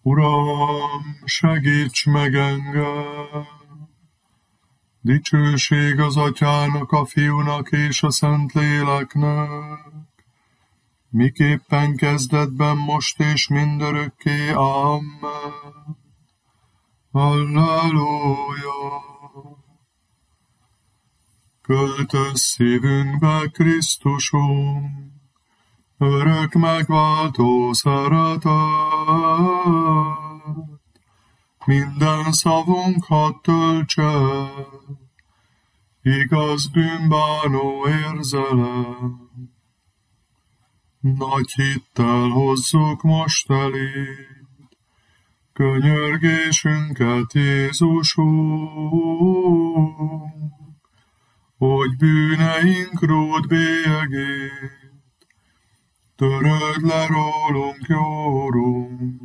Uram, segíts meg engem! Dicsőség az Atyának, a Fiúnak és a Szentléleknek, miképpen kezdetben, most és mindörökké. Amen. Halleluja! Költöz szívünkbe, Krisztusunk, örök megváltó szeretet. Minden szavunk hadd töltse igaz bűnbánó érzelem. Nagy hittel hozzuk most eléd könyörgésünket, Jézusunk, hogy bűneink ród bélyegét töröld le rólunk, jó Urunk.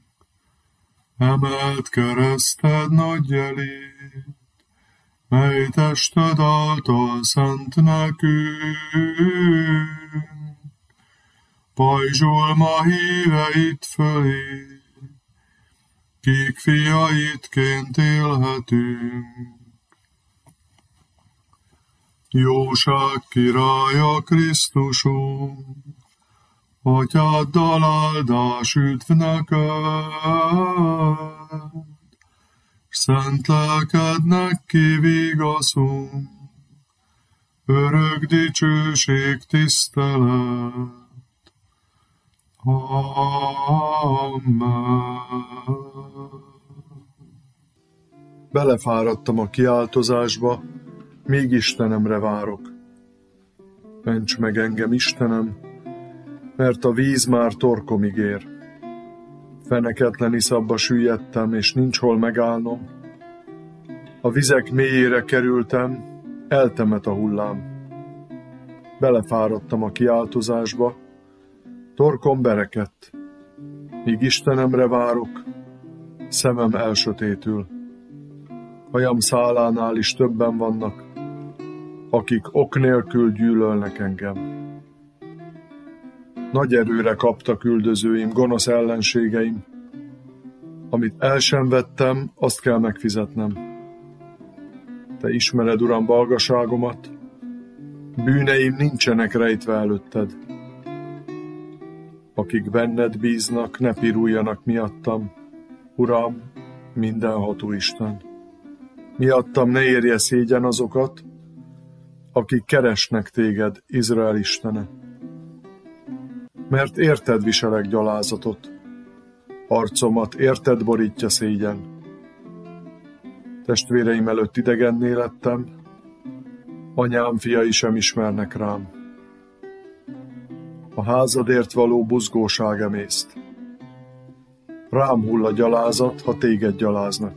Emeld kereszted nagy jelét, mely tested által szent nekünk. Pajzsol ma híveit fölé, kik fiaitként élhetünk. Jóság királya Krisztusunk, Atyáddal áldás üdv neked, s szent lelkednek kivigaszunk, örök dicsőség, tisztelet. Amen. Belefáradtam a kiáltozásba, míg Istenemre várok. Ments meg engem, Istenem, mert a víz már torkomig ér. Feneketlen iszapba süllyedtem, és nincs hol megállnom. A vizek mélyére kerültem, eltemet a hullám. Belefáradtam a kiáltozásba, torkom berekedt. Míg Istenemre várok, szemem elsötétül. Hajam szálánál is többen vannak, akik ok nélkül gyűlölnek engem. Nagy erőre kaptak üldözőim, gonosz ellenségeim. Amit el sem vettem, azt kell megfizetnem. Te ismered, Uram, balgaságomat, bűneim nincsenek rejtve előtted. Akik benned bíznak, ne piruljanak miattam, Uram, mindenható Isten. Miattam ne érje szégyen azokat, akik keresnek téged, Izrael Istene. Mert érted viselek gyalázatot, arcomat érted borítja szégyen. Testvéreim előtt idegenné lettem, anyám fiai sem ismernek rám. A házadért való buzgóság emészt. Rám hull a gyalázat, ha téged gyaláznak.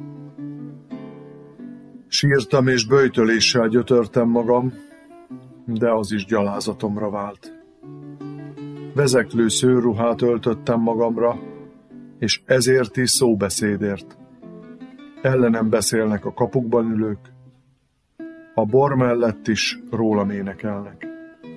Sírtam és böjtöléssel gyötörtem magam, de az is gyalázatomra vált. Vezeklő szőrruhát öltöttem magamra, és ezért is szóbeszédért. Ellenem beszélnek a kapukban ülők, a bor mellett is rólam énekelnek.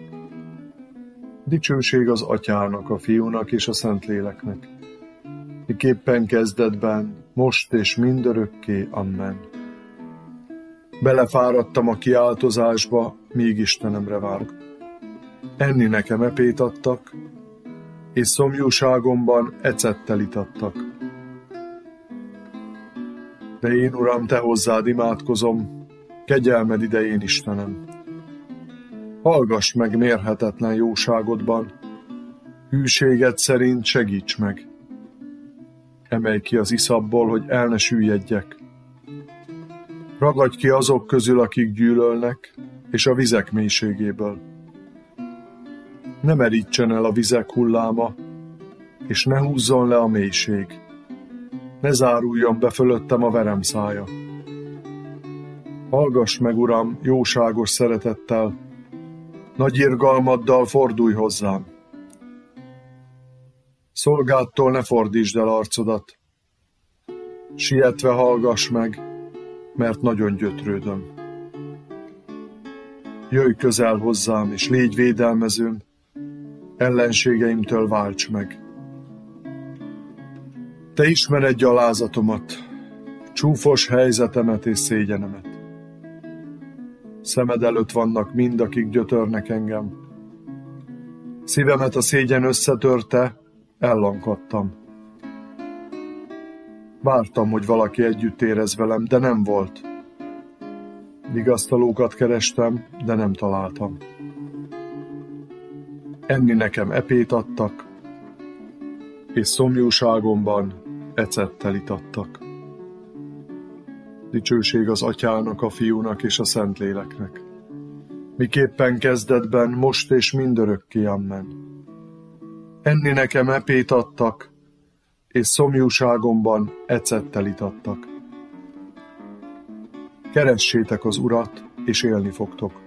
Dicsőség az Atyának, a Fiúnak és a Szentléleknek, miképpen kezdetben, most és mindörökké. Amen. Belefáradtam a kiáltozásba, míg Istenemre várok. Enni nekem epét adtak, és szomjúságomban ecettel itattak. De én, Uram, te hozzád imádkozom, kegyelmed idején, Istenem. Hallgass meg mérhetetlen jóságodban, hűséged szerint segíts meg. Emelj ki az iszapból, hogy el ne süllyedjek. Ragadj ki azok közül, akik gyűlölnek, és a vizek mélységéből. Ne merítsen el a vizek hulláma, és ne húzzon le a mélység. Ne záruljon be fölöttem a verem szája. Hallgass meg, Uram, jóságos szeretettel, nagy irgalmaddal fordulj hozzám. Szolgádtól ne fordítsd el arcodat. Sietve hallgass meg, mert nagyon gyötrődöm. Jöjj közel hozzám, és légy védelmezőm, ellenségeimtől válts meg. Te ismered gyalázatomat, csúfos helyzetemet és szégyenemet. Szemed előtt vannak mind, akik gyötörnek engem. Szívemet a szégyen összetörte, ellankadtam. Vártam, hogy valaki együtt érez velem, de nem volt. Vigasztalókat kerestem, de nem találtam. Enni nekem epét adtak, és szomjúságomban ecettel itattak. Dicsőség az Atyának, a Fiúnak és a Szentléleknek. Miképpen kezdetben, most és mindörökké, amen. Enni nekem epét adtak, és szomjúságomban ecettel itattak. Keressétek az Urat, és élni fogtok.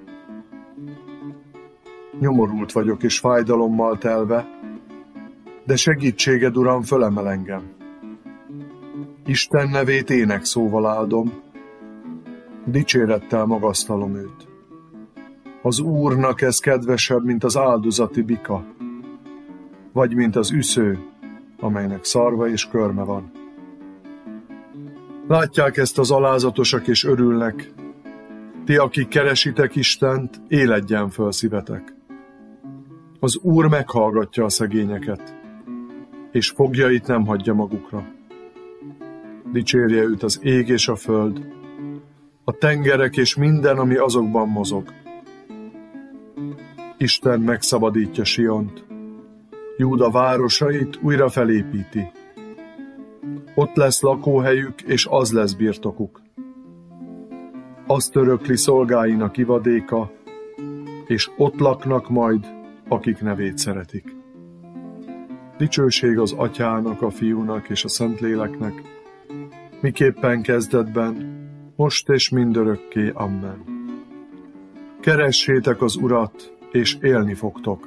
Nyomorult vagyok és fájdalommal telve, de segítséged, Uram, fölemel engem. Isten nevét énekszóval áldom, dicsérettel magasztalom őt. Az Úrnak ez kedvesebb, mint az áldozati bika, vagy mint az üsző, amelynek szarva és körme van. Látják ezt az alázatosak és örülnek. Ti, akik keresitek Istent, éledjen föl szívetek. Az Úr meghallgatja a szegényeket, és foglyait nem hagyja magukra. Dicsérje őt az ég és a föld, a tengerek és minden, ami azokban mozog. Isten megszabadítja Siont, Júda városait újra felépíti. Ott lesz lakóhelyük, és az lesz birtokuk. Azt örökli szolgáinak ivadéka, és ott laknak majd, akik nevét szeretik. Dicsőség az Atyának, a Fiúnak és a Szentléleknek, miképpen kezdetben, most és mindörökké, amen. Keressétek az Urat, és élni fogtok.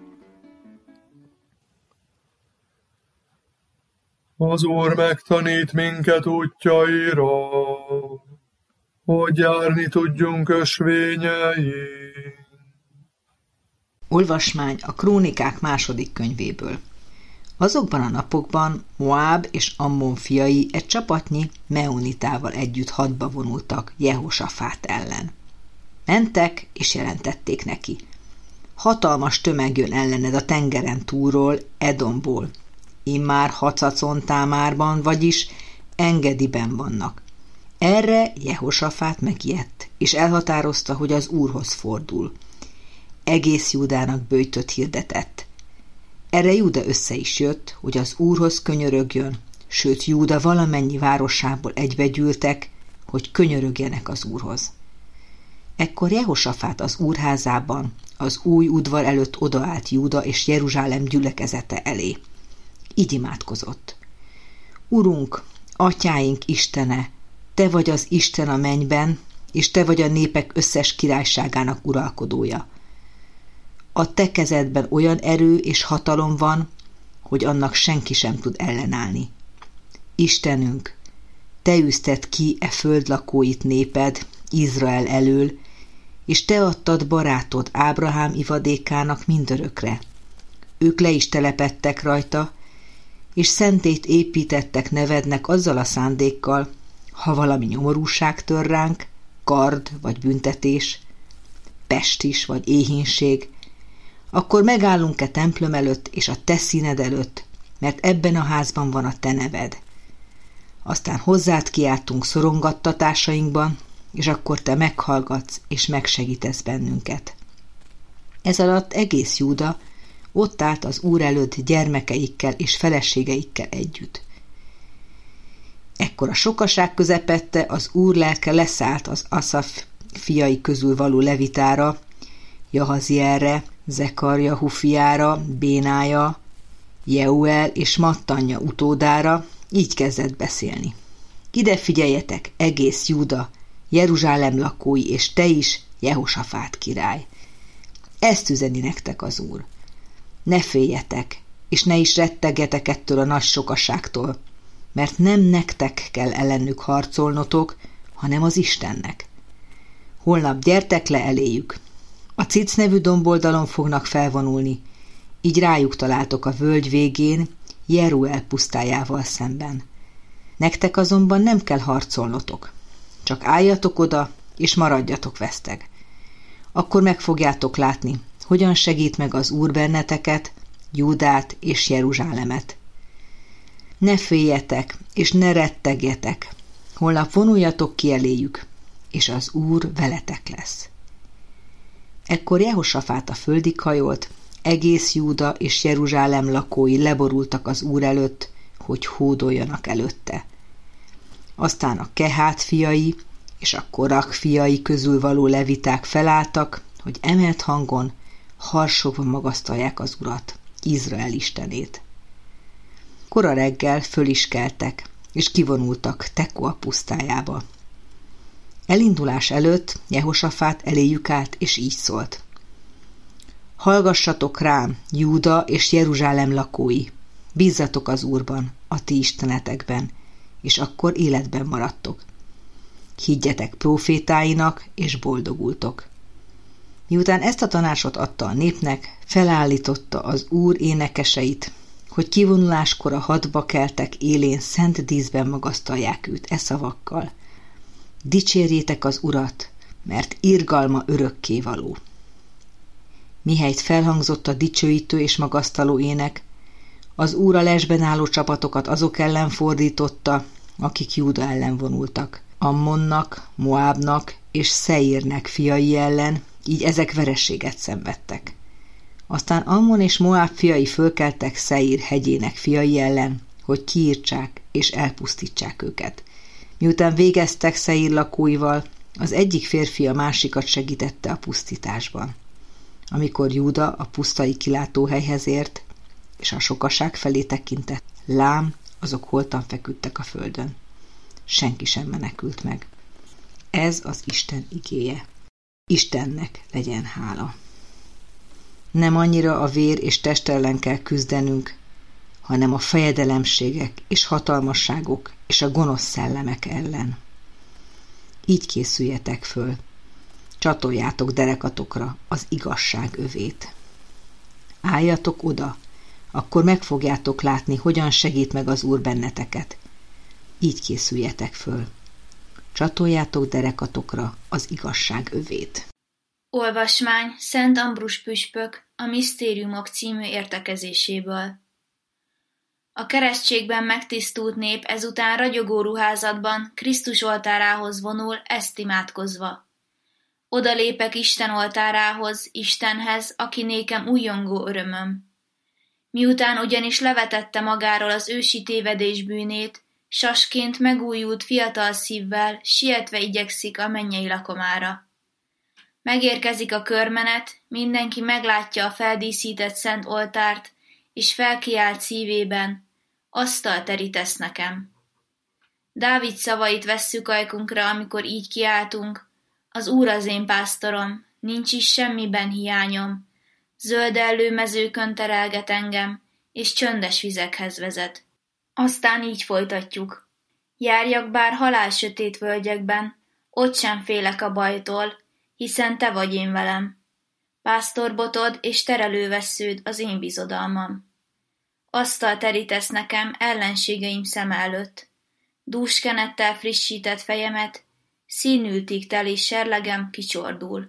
Az Úr megtanít minket útjaira, hogy járni tudjunk ösvényein. Olvasmány a Krónikák második könyvéből. Azokban a napokban Moáb és Ammon fiai egy csapatnyi meunitával együtt hadba vonultak Jehosafát ellen. Mentek és jelentették neki: hatalmas tömeg jön ellened a tengeren túlról, Edomból. Immár Hacacon támárban, vagyis Engediben vannak. Erre Jehosafát megijedt, és elhatározta, hogy az Úrhoz fordul. Egész Júdának böjtöt hirdetett. Erre Júda össze is jött, hogy az Úrhoz könyörögjön, sőt Júda valamennyi városából egybegyűltek, hogy könyörögjenek az Úrhoz. Ekkor Jehosafát az úrházában, az új udvar előtt odaállt Júda és Jeruzsálem gyülekezete elé. Így imádkozott: Urunk, atyáink Istene, te vagy az Isten a mennyben, és te vagy a népek összes királyságának uralkodója. A te kezedben olyan erő és hatalom van, hogy annak senki sem tud ellenállni. Istenünk, te űzted ki e föld lakóit néped, Izrael elől, és te adtad barátod Ábrahám ivadékának mindörökre. Ők le is telepedtek rajta, és szentét építettek nevednek azzal a szándékkal, ha valami nyomorúság tör ránk, kard vagy büntetés, pestis vagy éhínség, akkor megállunk-e templom előtt és a te színed előtt, mert ebben a házban van a te neved. Aztán hozzád kiáltunk szorongattatásainkban, és akkor te meghallgatsz és megsegítesz bennünket. Ez alatt egész Júda ott állt az Úr előtt gyermekeikkel és feleségeikkel együtt. Ekkor a sokaság közepette az Úr lelke leszállt az Aszaf fiai közül való levitára, Jahazielre, Zekarjahu fiára, Bénája, Jeuel és Mattanja utódára, így kezdett beszélni: ide figyeljetek, egész Júda, Jeruzsálem lakói, és te is, Jehosafát király. Ezt üzeni nektek az Úr: ne féljetek, és ne is rettegjetek ettől a nagy sokaságtól, mert nem nektek kell ellenük harcolnotok, hanem az Istennek. Holnap gyertek le eléjük. A Cic nevű domboldalon fognak felvonulni, így rájuk találtok a völgy végén, Jeruel pusztájával szemben. Nektek azonban nem kell harcolnotok. Csak álljatok oda, és maradjatok veszteg. Akkor meg fogjátok látni, hogyan segít meg az Úr benneteket, Júdát és Jeruzsálemet. Ne féljetek, és ne rettegjetek. Holnap vonuljatok ki eléjük, és az Úr veletek lesz. Ekkor Jehosafát a földig hajolt, egész Júda és Jeruzsálem lakói leborultak az Úr előtt, hogy hódoljanak előtte. Aztán a Kehát fiai és a Korach fiai közül való leviták felálltak, hogy emelt hangon harsogva magasztalják az Urat, Izrael istenét. Kora reggel föl is keltek, és kivonultak Tekoa pusztájába. Elindulás előtt Jehosafát eléjük állt, és így szólt. Hallgassatok rám, Júda és Jeruzsálem lakói, bízzatok az Úrban, a ti istenetekben, és akkor életben maradtok. Higgyetek prófétáinak, és boldogultok. Miután ezt a tanácsot adta a népnek, felállította az Úr énekeseit, hogy kivonuláskor a hadba keltek élén szent díszben magasztalják őt szavakkal. Dicsérjétek az Urat, mert irgalma örökkévaló. Mihelyt felhangzott a dicsőítő és magasztaló ének, az Úr a lesben álló csapatokat azok ellen fordította, akik Júda ellen vonultak. Ammonnak, Moábnak és Szeírnek fiai ellen, így ezek vereséget szenvedtek. Aztán Ammon és Moáb fiai fölkeltek Szeír hegyének fiai ellen, hogy kiírtsák és elpusztítsák őket. Miután végeztek Szeír lakóival, az egyik férfi a másikat segítette a pusztításban. Amikor Júda a pusztai kilátóhelyhez ért, és a sokaság felé tekintett, lám, azok holtan feküdtek a földön. Senki sem menekült meg. Ez az Isten igéje. Istennek legyen hála. Nem annyira a vér és test ellen kell küzdenünk, hanem a fejedelemségek és hatalmasságok és a gonosz szellemek ellen. Így készüljetek föl, csatoljátok derekatokra az igazság övét. Álljatok oda, akkor meg fogjátok látni, hogyan segít meg az Úr benneteket. Így készüljetek föl. Csatoljátok derekatokra az igazság övét. Olvasmány Szent Ambrus püspök a Misztériumok című értekezéséből. A keresztségben megtisztult nép ezután ragyogó ruházatban Krisztus oltárához vonul, ezt imádkozva. Oda lépek Isten oltárához, Istenhez, aki nékem újongó örömöm. Miután ugyanis levetette magáról az ősi tévedés bűnét, sasként megújult fiatal szívvel, sietve igyekszik a mennyei lakomára. Megérkezik a körmenet, mindenki meglátja a feldíszített szent oltárt, és felkiált szívében, asztal terítesz nekem. Dávid szavait vesszük ajkunkra, amikor így kiáltunk, az Úr az én pásztorom, nincs is semmiben hiányom, zöldellő mezőkön terelget engem, és csöndes vizekhez vezet. Aztán így folytatjuk. Járjak bár halálsötét völgyekben, ott sem félek a bajtól, hiszen te vagy én velem. Pásztorbotod és terelővessződ az én bizodalmam. Asztal terítesz nekem ellenségeim szem előtt. Dúskenettel frissített fejemet, színültig teli serlegem kicsordul.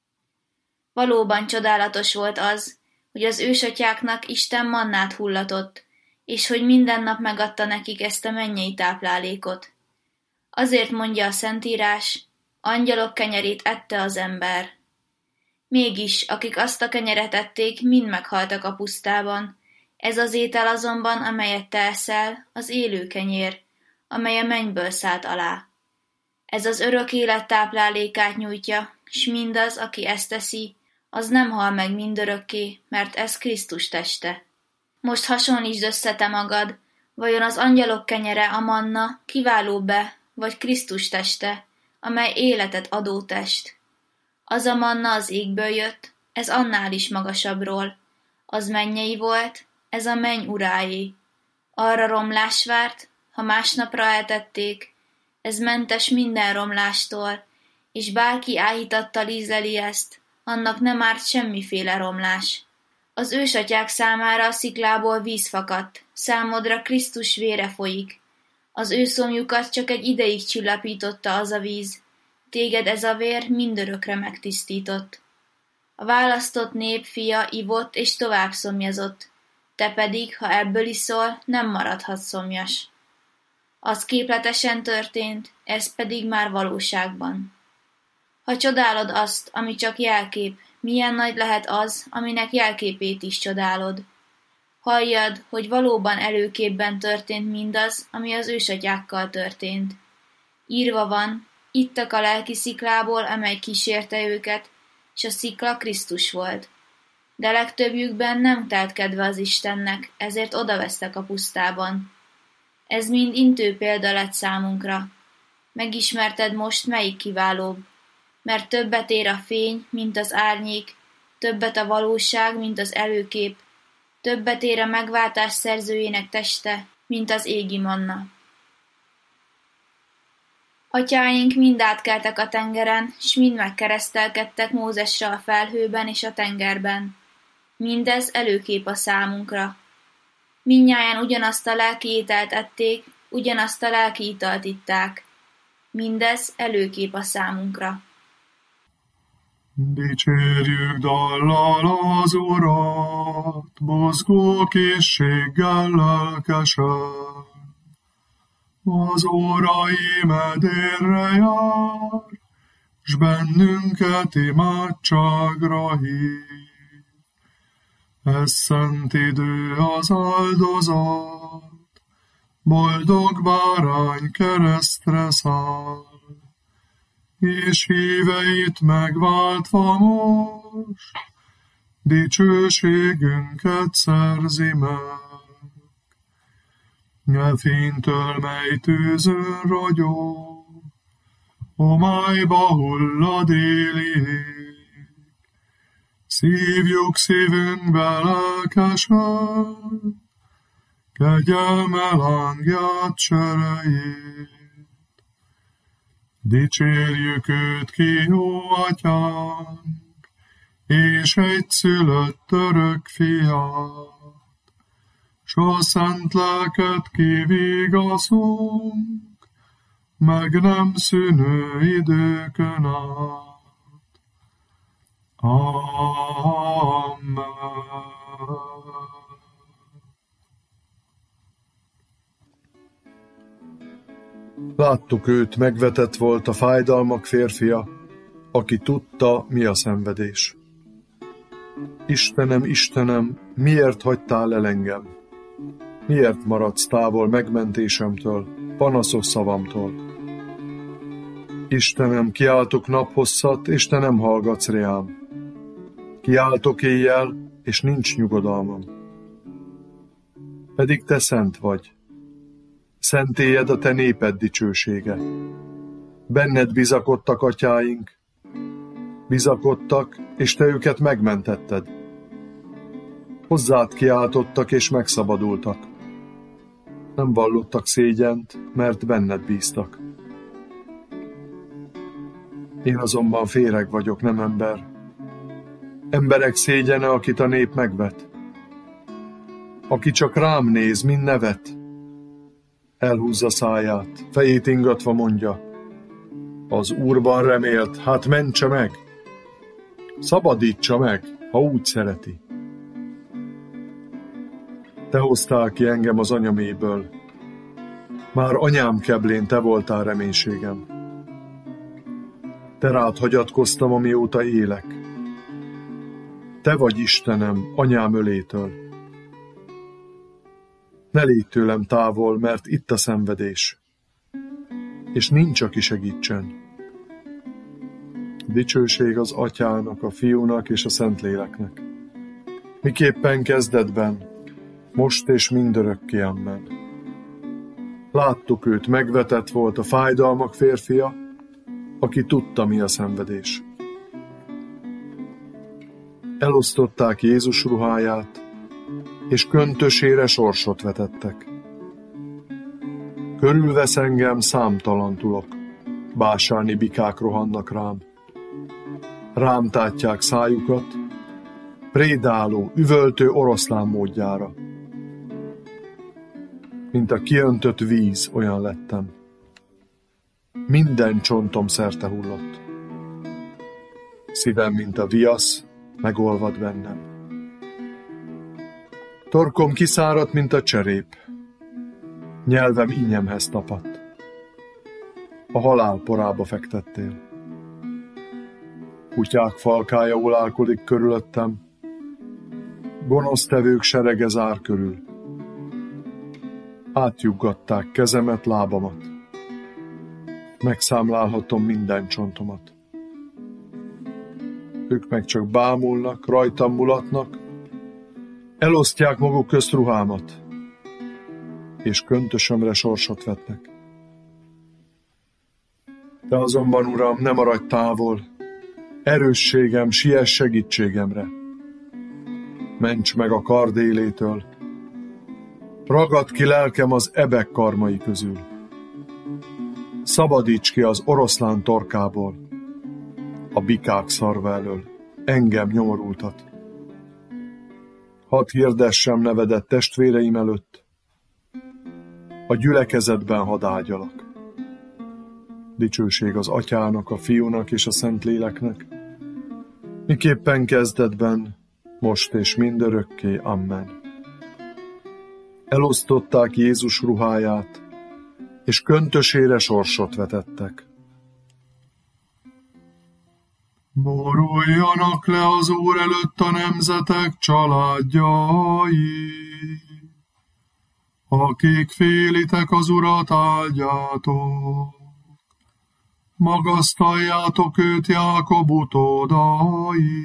Valóban csodálatos volt az, hogy az ősatyáknak Isten mannát hullatott, és hogy minden nap megadta nekik ezt a mennyei táplálékot. Azért mondja a Szentírás, angyalok kenyerét ette az ember. Mégis, akik azt a kenyeret ették, mind meghaltak a pusztában. Ez az étel azonban, amelyet te eszel, az élő kenyér, amely a mennyből szállt alá. Ez az örök élet táplálékát nyújtja, s mindaz, aki ezt teszi, az nem hal meg mindörökké, mert ez Krisztus teste. Most hasonlítsd össze te magad, vajon az angyalok kenyere, a manna, kiválóbb-e, vagy Krisztus teste, amely életet adó test. Az a manna az égből jött, ez annál is magasabbról. Az mennyei volt, ez a menny uráé. Arra romlás várt, ha másnapra eltették, ez mentes minden romlástól, és bárki áhítattal ízleli ezt, annak nem árt semmiféle romlás. Az ősatyák számára a sziklából víz fakadt, számodra Krisztus vére folyik. Az ő szomjukat csak egy ideig csillapította az a víz, téged ez a vér mindörökre megtisztított. A választott nép fia ivott és tovább szomjazott, te pedig, ha ebből iszol, nem maradhatsz szomjas. Az képletesen történt, ez pedig már valóságban. Ha csodálod azt, ami csak jelkép, milyen nagy lehet az, aminek jelképét is csodálod. Halljad, hogy valóban előképben történt mindaz, ami az ősatyákkal történt. Írva van, ittak a lelki sziklából, amely kísérte őket, és a szikla Krisztus volt. De legtöbbjükben nem telt kedve az Istennek, ezért odavesztek a pusztában. Ez mind intő példa lett számunkra. Megismerted most, melyik kiválóbb, mert többet ér a fény, mint az árnyék, többet a valóság, mint az előkép, többet ér a megváltás szerzőjének teste, mint az égi manna. Atyáink mind átkeltek a tengeren, s mind megkeresztelkedtek Mózesre a felhőben és a tengerben. Mindez előkép a számunkra. Mindnyájan ugyanazt a lelki ételt ették, ugyanazt a lelki italt itták. Mindez előkép a számunkra. Dicsérjük dallal az Urat, mozgó készséggel lelkesen. Az órai medérre jár, s bennünket imádságra hív. Ez szent idő az áldozat, boldog bárány keresztre száll, és híveit megváltva most, dicsőségünket szerzi meg. E fénytől, mely tűzön ragyog, homályba hullad éli ég, szívjuk szívünkbe lelkesen, kegyelme lángját cserejét. Dicsérjük őt ki, ó atyánk, és egyszülött örök fiát, s a szent lelket kivigaszunk, meg nem szűnő időkön át. Amen. Láttuk őt, megvetett volt a fájdalmak férfia, aki tudta, mi a szenvedés. Istenem, Istenem, miért hagytál el engem? Miért maradsz távol megmentésemtől, panaszos szavamtól? Istenem, kiáltok naphosszat, és te nem hallgatsz reám. Kiáltok éjjel, és nincs nyugodalmam. Pedig te szent vagy. Szentélyed a te néped dicsősége. Benned bizakodtak atyáink, bizakodtak, és te őket megmentetted. Hozzád kiáltottak, és megszabadultak. Nem vallottak szégyent, mert benned bíztak. Én azonban féreg vagyok, nem ember. Emberek szégyene, akit a nép megvet. Aki csak rám néz, mind nevet. Elhúzza száját, fejét ingatva mondja: az Úrban remélt, hát mentse meg! Szabadítsa meg, ha úgy szereti. Te hoztál ki engem az anyaméből. Már anyám keblén te voltál reménységem. Te rád hagyatkoztam, amióta élek. Te vagy Istenem, anyám ölétől. Ne légy tőlem távol, mert itt a szenvedés, és nincs, aki segítsen. Dicsőség az Atyának, a Fiúnak és a Szentléleknek. Miképpen kezdetben, most és mindörökké, amen. Láttuk őt, megvetett volt a fájdalmak férfia, aki tudta, mi a szenvedés. Elosztották Jézus ruháját, és köntösére sorsot vetettek. Körülvesz engem számtalan tulok, básáni bikák rohannak rám. Rám tátják szájukat, prédáló, üvöltő oroszlán módjára. Mint a kiöntött víz, olyan lettem. Minden csontom szerte hullott. Szívem, mint a viasz, megolvad bennem. Torkom kiszáradt, mint a cserép. Nyelvem ínyemhez tapadt. A halál porába fektettél. Kutyák falkája ulálkodik körülöttem. Gonosztevők serege zár körül. Átjuggatták kezemet, lábamat. Megszámlálhatom minden csontomat. Ők meg csak bámulnak, rajtam mulatnak, elosztják maguk közt ruhámat, és köntösömre sorsot vetnek. Te azonban, Uram, ne maradj távol, erősségem, siess segítségemre. Ments meg a kard élétől, ragadd ki lelkem az ebek karmai közül. Szabadíts ki az oroszlán torkából, a bikák szarva elől, engem nyomorultat. Hadd hirdessem nevedet testvéreim előtt, a gyülekezetben hadd ágyalak. Dicsőség az Atyának, a Fiúnak és a Szentléleknek, miképpen kezdetben, most és mindörökké. Amen. Elosztották Jézus ruháját, és köntösére sorsot vetettek. Boruljanak le az Úr előtt a nemzetek családjai, akik félitek az Urat, áldjátok. Magasztaljátok őt, Jákob utódai.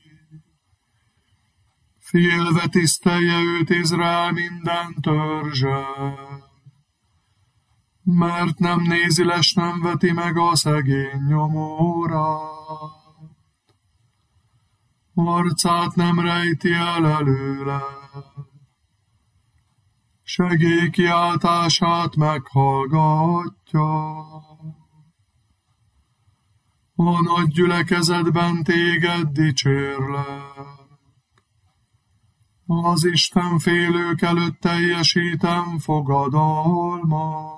Félve tisztelje őt Izrael minden törzse, mert nem nézi les, nem veti meg a szegény nyomorát. Arcát nem rejti el előle, segélykiáltását meghallgatja. A nagy gyülekezetben téged dicsérlek, az Isten félők előtt teljesítem fogadalmat.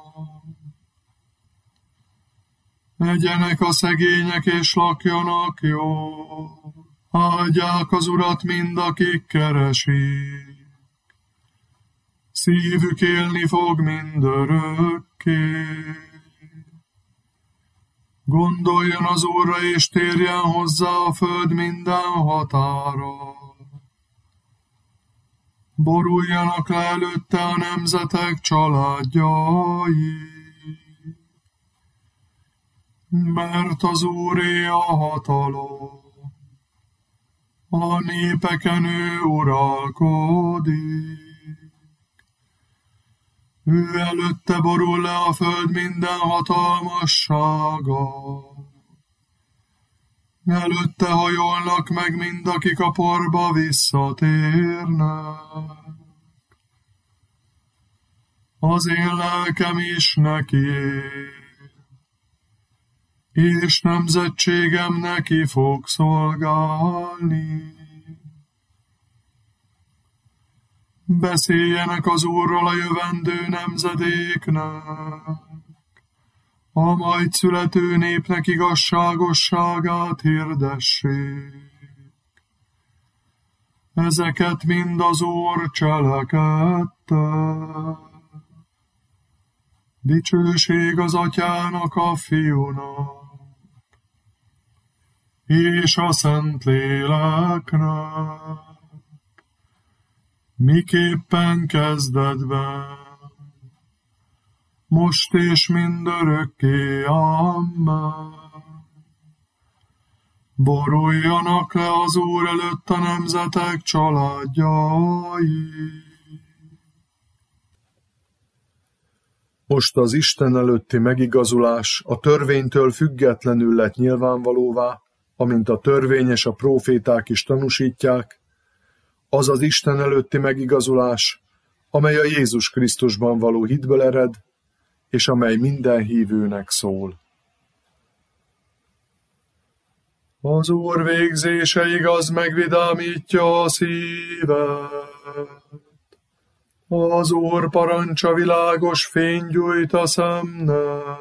Egyenek a szegények és lakjanak jól, áldják az Urat mind, akik keresik. Szívük élni fog mindörökké. Gondoljon az Úrra, és térjen hozzá a föld minden határa. Boruljanak le előtte a nemzetek családjai, mert az Úré a hatalom, a népeken ő uralkodik. Ő előtte borul le a föld minden hatalmassága. Előtte hajolnak meg mind, akik a porba visszatérnek. Az én lelkem is nekié, és nemzetségem neki fog szolgálni. Beszéljenek az Úrról a jövendő nemzedéknek, a majd születő népnek igazságosságát hirdessék. Ezeket mind az Úr cselekedte. Dicsőség az Atyának, a Fiúnak, és a Szentléleknek, miképpen kezdetben, most és mindörökké. Amen. Boruljanak le az Úr előtt a nemzetek családjai. Most az Isten előtti megigazulás a törvénytől függetlenül lett nyilvánvalóvá, amint a törvény és a próféták is tanúsítják, az az Isten előtti megigazulás, amely a Jézus Krisztusban való hitből ered, és amely minden hívőnek szól. Az Úr végzése igaz, megvidámítja a szívet. Az Úr parancsa világos fény gyújt a szemnek.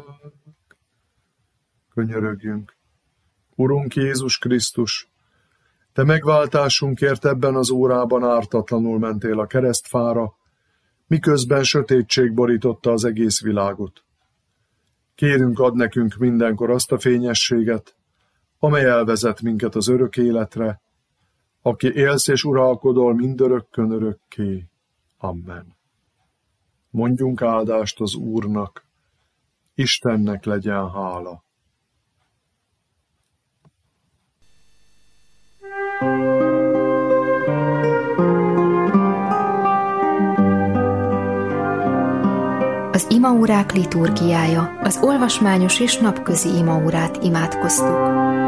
Könyörögjünk. Urunk Jézus Krisztus, Te megváltásunkért ebben az órában ártatlanul mentél a keresztfára, miközben sötétség borította az egész világot. Kérünk, add nekünk mindenkor azt a fényességet, amely elvezet minket az örök életre, aki élsz és uralkodol mindörökkön örökké. Amen. Mondjunk áldást az Úrnak, Istennek legyen hála. Az imaórák liturgiája, az olvasmányos és napközi imaórát imádkoztuk.